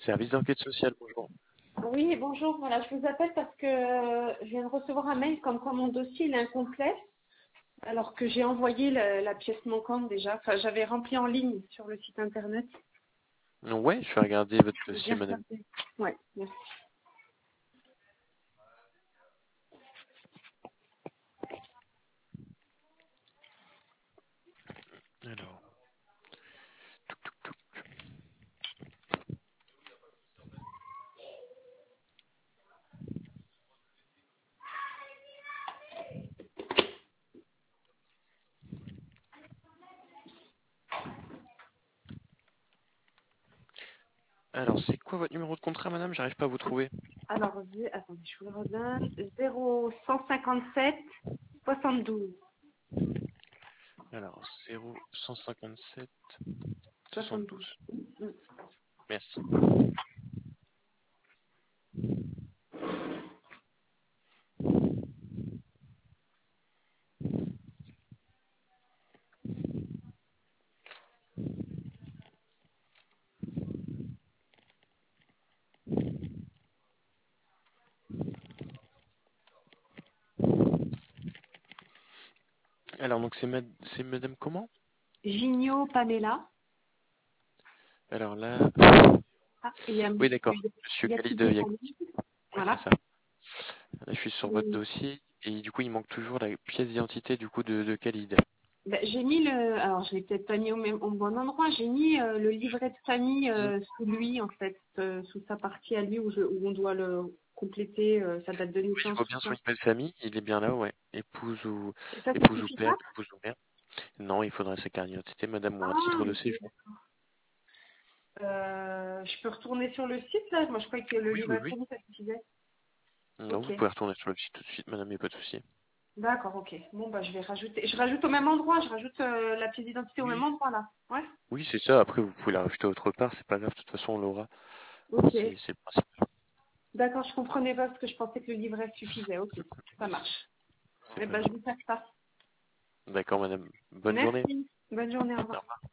Service d'enquête sociale, bonjour. Oui, bonjour. Voilà, je vous appelle parce que je viens de recevoir un mail comme quoi mon dossier il est incomplet, alors que j'ai envoyé la pièce manquante déjà. Enfin, j'avais rempli en ligne sur le site internet. Ouais, je vais regarder votre Je veux dossier, bien madame. regarder. Ouais, merci. Alors, c'est quoi votre numéro de contrat, madame? J'arrive pas à vous trouver. Alors, attendez, je vous le redonne. 0157 72 Alors, 0157 72. 72. Merci. Alors, donc c'est madame comment? Gignot Pamela. Alors là, Ah, et il y a, oui, d'accord. Monsieur il y a Khalid tout des Yacoub. Ouais, c'est Voilà. ça. Là, je suis sur votre dossier et du coup, il manque toujours la pièce d'identité du coup de Khalid. Ben, j'ai mis alors je l'ai peut-être pas mis au bon endroit, j'ai mis le livret de famille sous lui en fait, sous sa partie à lui où on doit le compléter, sa date de Oui, je naissance, vois tout bien son ça. email de famille. Il est bien là, ouais. Et ça, ça Épouse ou suffit père, pas? épouse ou mère. Non, il faudrait sa carte d'identité, madame, ou un Ah, titre de ok. séjour. Je peux retourner sur le site là? Moi je croyais que le Oui, oui, livret de oui. famille ça suffisait. Non, Ok. vous pouvez retourner sur le site tout de suite, madame, il n'y a pas de souci. D'accord, ok. Bon bah je rajoute au même endroit, je rajoute la pièce d'identité au même Oui. endroit là. Ouais. Oui, c'est ça. Après, vous pouvez la rajouter autre part, c'est pas grave, de toute façon, on l'aura. Ok. C'est le principe. D'accord, je comprenais pas parce que je pensais que le livret suffisait. Ok, ça marche. C'est Eh pas ben je grave. vous fais ça. D'accord, madame. Bonne journée. Merci. Bonne journée, au Au revoir. revoir.